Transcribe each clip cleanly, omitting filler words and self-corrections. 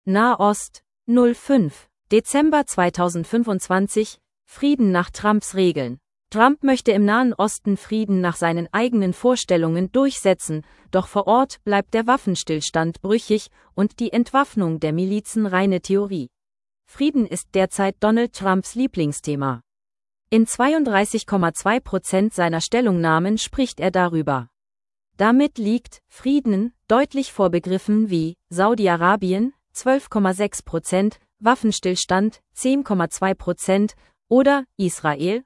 Nahost, 05. Dezember 2025, Frieden nach Trumps Regeln. Trump möchte im Nahen Osten Frieden nach seinen eigenen Vorstellungen durchsetzen, doch vor Ort bleibt der Waffenstillstand brüchig und die Entwaffnung der Milizen reine Theorie. Frieden ist derzeit Donald Trumps Lieblingsthema. In 32,2% seiner Stellungnahmen spricht er darüber. Damit liegt Frieden deutlich vor Begriffen wie Saudi-Arabien 12,6%, Waffenstillstand 10,2% oder Israel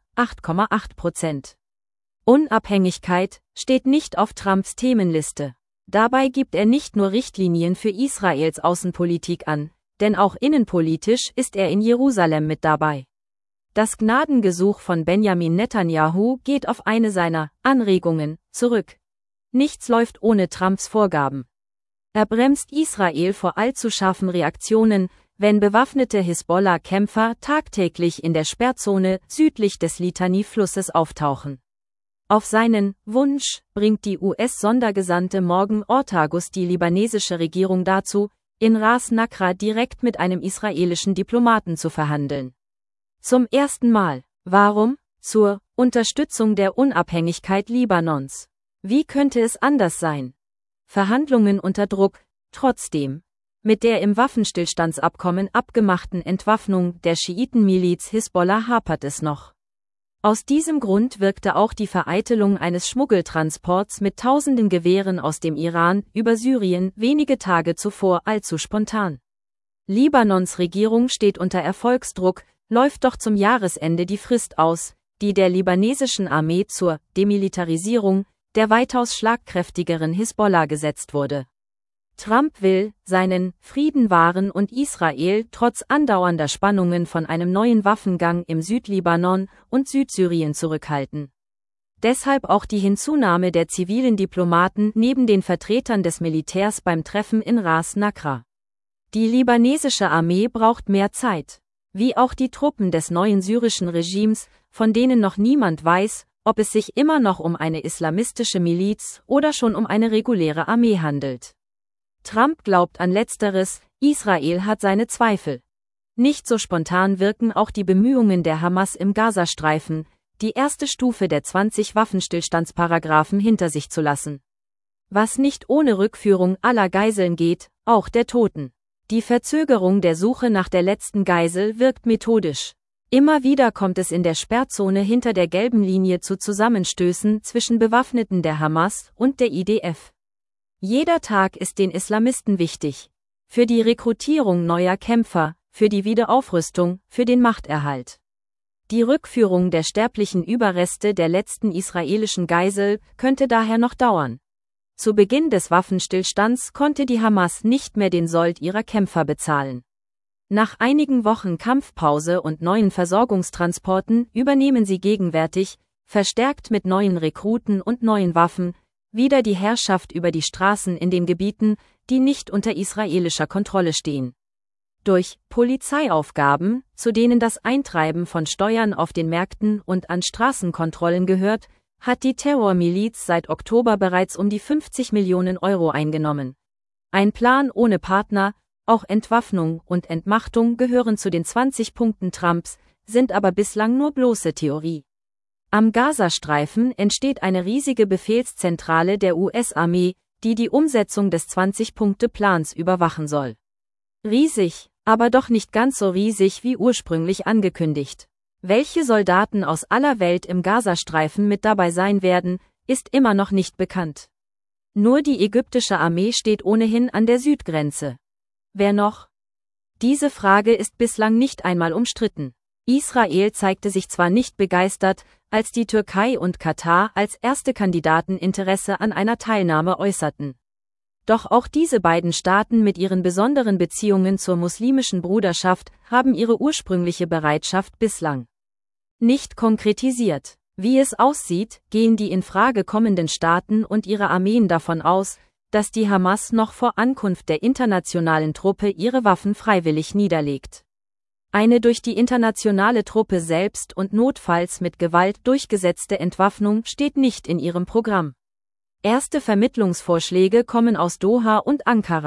8,8%. Unabhängigkeit steht nicht auf Trumps Themenliste. Dabei gibt er nicht nur Richtlinien für Israels Außenpolitik an, denn auch innenpolitisch ist er in Jerusalem mit dabei. Das Gnadengesuch von Benjamin Netanyahu geht auf eine seiner Anregungen zurück. Nichts läuft ohne Trumps Vorgaben. Er bremst Israel vor allzu scharfen Reaktionen, wenn bewaffnete Hisbollah-Kämpfer tagtäglich in der Sperrzone südlich des Litani-Flusses auftauchen. Auf seinen Wunsch bringt die US-Sondergesandte Morgan Ortagus die libanesische Regierung dazu, in Ras Nakra direkt mit einem israelischen Diplomaten zu verhandeln. Zum ersten Mal. Warum? Zur Unterstützung der Unabhängigkeit Libanons. Wie könnte es anders sein? Verhandlungen unter Druck, trotzdem. Mit der im Waffenstillstandsabkommen abgemachten Entwaffnung der Schiitenmiliz Hisbollah hapert es noch. Aus diesem Grund wirkte auch die Vereitelung eines Schmuggeltransports mit tausenden Gewehren aus dem Iran über Syrien wenige Tage zuvor allzu spontan. Libanons Regierung steht unter Erfolgsdruck, läuft doch zum Jahresende die Frist aus, die der libanesischen Armee zur Demilitarisierung der weitaus schlagkräftigeren Hisbollah gesetzt wurde. Trump will seinen Frieden wahren und Israel trotz andauernder Spannungen von einem neuen Waffengang im Südlibanon und Südsyrien zurückhalten. Deshalb auch die Hinzunahme der zivilen Diplomaten neben den Vertretern des Militärs beim Treffen in Ras Nakra. Die libanesische Armee braucht mehr Zeit, wie auch die Truppen des neuen syrischen Regimes, von denen noch niemand weiß, ob es sich immer noch um eine islamistische Miliz oder schon um eine reguläre Armee handelt. Trump glaubt an Letzteres, Israel hat seine Zweifel. Nicht so spontan wirken auch die Bemühungen der Hamas im Gazastreifen, die erste Stufe der 20 Waffenstillstandsparagraphen hinter sich zu lassen. Was nicht ohne Rückführung aller Geiseln geht, auch der Toten. Die Verzögerung der Suche nach der letzten Geisel wirkt methodisch. Immer wieder kommt es in der Sperrzone hinter der gelben Linie zu Zusammenstößen zwischen Bewaffneten der Hamas und der IDF. Jeder Tag ist den Islamisten wichtig. Für die Rekrutierung neuer Kämpfer, für die Wiederaufrüstung, für den Machterhalt. Die Rückführung der sterblichen Überreste der letzten israelischen Geisel könnte daher noch dauern. Zu Beginn des Waffenstillstands konnte die Hamas nicht mehr den Sold ihrer Kämpfer bezahlen. Nach einigen Wochen Kampfpause und neuen Versorgungstransporten übernehmen sie gegenwärtig, verstärkt mit neuen Rekruten und neuen Waffen, wieder die Herrschaft über die Straßen in den Gebieten, die nicht unter israelischer Kontrolle stehen. Durch Polizeiaufgaben, zu denen das Eintreiben von Steuern auf den Märkten und an Straßenkontrollen gehört, hat die Terrormiliz seit Oktober bereits um die 50 Millionen Euro eingenommen. Ein Plan ohne Partner, auch Entwaffnung und Entmachtung gehören zu den 20 Punkten Trumps, sind aber bislang nur bloße Theorie. Am Gazastreifen entsteht eine riesige Befehlszentrale der US-Armee, die die Umsetzung des 20-Punkte-Plans überwachen soll. Riesig, aber doch nicht ganz so riesig wie ursprünglich angekündigt. Welche Soldaten aus aller Welt im Gazastreifen mit dabei sein werden, ist immer noch nicht bekannt. Nur die ägyptische Armee steht ohnehin an der Südgrenze. Wer noch? Diese Frage ist bislang nicht einmal umstritten. Israel zeigte sich zwar nicht begeistert, als die Türkei und Katar als erste Kandidaten Interesse an einer Teilnahme äußerten. Doch auch diese beiden Staaten mit ihren besonderen Beziehungen zur muslimischen Bruderschaft haben ihre ursprüngliche Bereitschaft bislang nicht konkretisiert. Wie es aussieht, gehen die in Frage kommenden Staaten und ihre Armeen davon aus, dass die Hamas noch vor Ankunft der internationalen Truppe ihre Waffen freiwillig niederlegt. Eine durch die internationale Truppe selbst und notfalls mit Gewalt durchgesetzte Entwaffnung steht nicht in ihrem Programm. Erste Vermittlungsvorschläge kommen aus Doha und Ankara.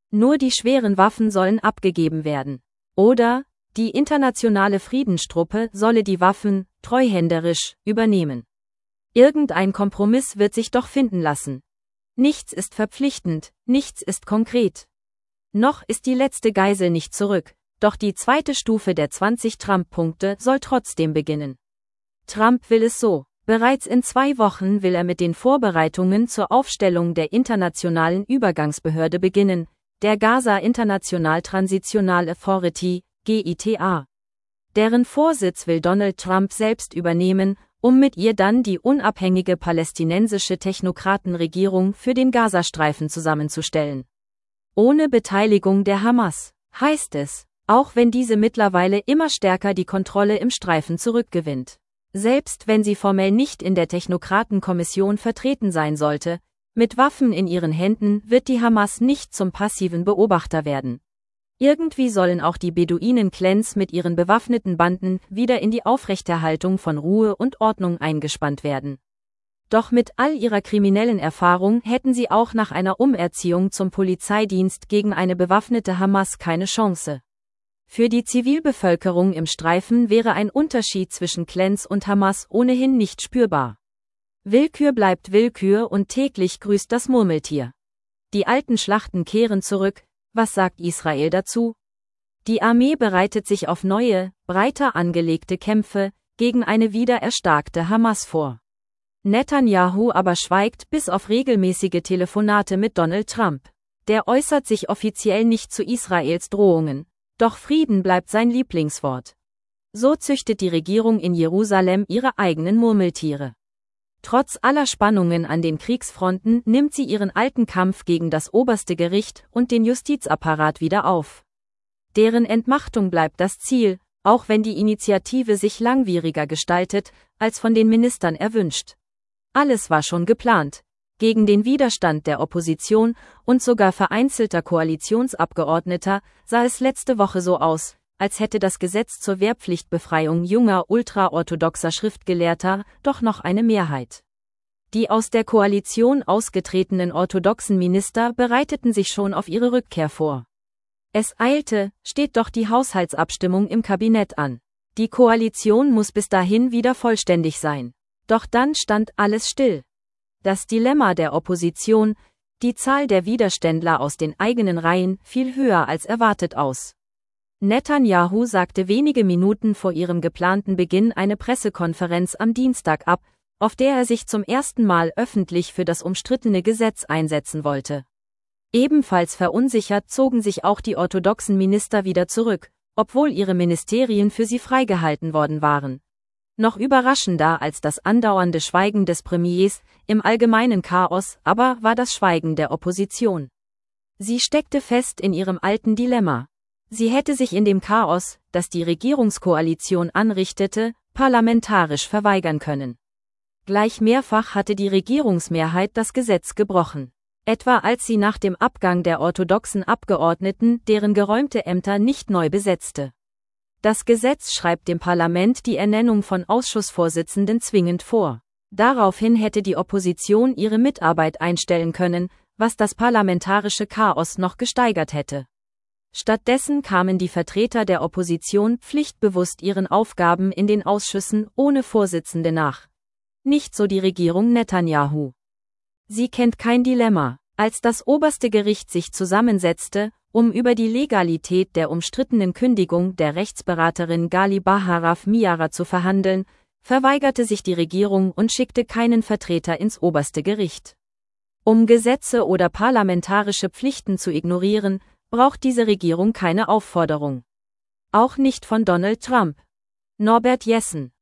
Nur die schweren Waffen sollen abgegeben werden. Oder, die internationale Friedenstruppe solle die Waffen, treuhänderisch, übernehmen. Irgendein Kompromiss wird sich doch finden lassen. Nichts ist verpflichtend, nichts ist konkret. Noch ist die letzte Geisel nicht zurück, doch die zweite Stufe der 20 Trump-Punkte soll trotzdem beginnen. Trump will es so. Bereits in 2 Wochen will er mit den Vorbereitungen zur Aufstellung der Internationalen Übergangsbehörde beginnen, der Gaza International Transitional Authority, GITA. Deren Vorsitz will Donald Trump selbst übernehmen, um mit ihr dann die unabhängige palästinensische Technokratenregierung für den Gazastreifen zusammenzustellen. Ohne Beteiligung der Hamas, heißt es, auch wenn diese mittlerweile immer stärker die Kontrolle im Streifen zurückgewinnt. Selbst wenn sie formell nicht in der Technokratenkommission vertreten sein sollte, mit Waffen in ihren Händen wird die Hamas nicht zum passiven Beobachter werden. Irgendwie sollen auch die Beduinen-Clans mit ihren bewaffneten Banden wieder in die Aufrechterhaltung von Ruhe und Ordnung eingespannt werden. Doch mit all ihrer kriminellen Erfahrung hätten sie auch nach einer Umerziehung zum Polizeidienst gegen eine bewaffnete Hamas keine Chance. Für die Zivilbevölkerung im Streifen wäre ein Unterschied zwischen Clans und Hamas ohnehin nicht spürbar. Willkür bleibt Willkür und täglich grüßt das Murmeltier. Die alten Schlachten kehren zurück, was sagt Israel dazu? Die Armee bereitet sich auf neue, breiter angelegte Kämpfe gegen eine wieder erstarkte Hamas vor. Netanyahu aber schweigt bis auf regelmäßige Telefonate mit Donald Trump. Der äußert sich offiziell nicht zu Israels Drohungen. Doch Frieden bleibt sein Lieblingswort. So züchtet die Regierung in Jerusalem ihre eigenen Murmeltiere. Trotz aller Spannungen an den Kriegsfronten nimmt sie ihren alten Kampf gegen das oberste Gericht und den Justizapparat wieder auf. Deren Entmachtung bleibt das Ziel, auch wenn die Initiative sich langwieriger gestaltet, als von den Ministern erwünscht. Alles war schon geplant. Gegen den Widerstand der Opposition und sogar vereinzelter Koalitionsabgeordneter sah es letzte Woche so aus, als hätte das Gesetz zur Wehrpflichtbefreiung junger ultraorthodoxer Schriftgelehrter doch noch eine Mehrheit. Die aus der Koalition ausgetretenen orthodoxen Minister bereiteten sich schon auf ihre Rückkehr vor. Es eilte, steht doch die Haushaltsabstimmung im Kabinett an. Die Koalition muss bis dahin wieder vollständig sein. Doch dann stand alles still. Das Dilemma der Opposition, die Zahl der Widerständler aus den eigenen Reihen, fiel höher als erwartet aus. Netanyahu sagte wenige Minuten vor ihrem geplanten Beginn eine Pressekonferenz am Dienstag ab, auf der er sich zum ersten Mal öffentlich für das umstrittene Gesetz einsetzen wollte. Ebenfalls verunsichert zogen sich auch die orthodoxen Minister wieder zurück, obwohl ihre Ministerien für sie freigehalten worden waren. Noch überraschender als das andauernde Schweigen des Premiers, im allgemeinen Chaos aber war das Schweigen der Opposition. Sie steckte fest in ihrem alten Dilemma. Sie hätte sich in dem Chaos, das die Regierungskoalition anrichtete, parlamentarisch verweigern können. Gleich mehrfach hatte die Regierungsmehrheit das Gesetz gebrochen. Etwa als sie nach dem Abgang der orthodoxen Abgeordneten deren geräumte Ämter nicht neu besetzte. Das Gesetz schreibt dem Parlament die Ernennung von Ausschussvorsitzenden zwingend vor. Daraufhin hätte die Opposition ihre Mitarbeit einstellen können, was das parlamentarische Chaos noch gesteigert hätte. Stattdessen kamen die Vertreter der Opposition pflichtbewusst ihren Aufgaben in den Ausschüssen ohne Vorsitzende nach. Nicht so die Regierung Netanyahu. Sie kennt kein Dilemma. Als das oberste Gericht sich zusammensetzte, um über die Legalität der umstrittenen Kündigung der Rechtsberaterin Gali Baharav Miara zu verhandeln, verweigerte sich die Regierung und schickte keinen Vertreter ins oberste Gericht. Um Gesetze oder parlamentarische Pflichten zu ignorieren, braucht diese Regierung keine Aufforderung. Auch nicht von Donald Trump. Norbert Jessen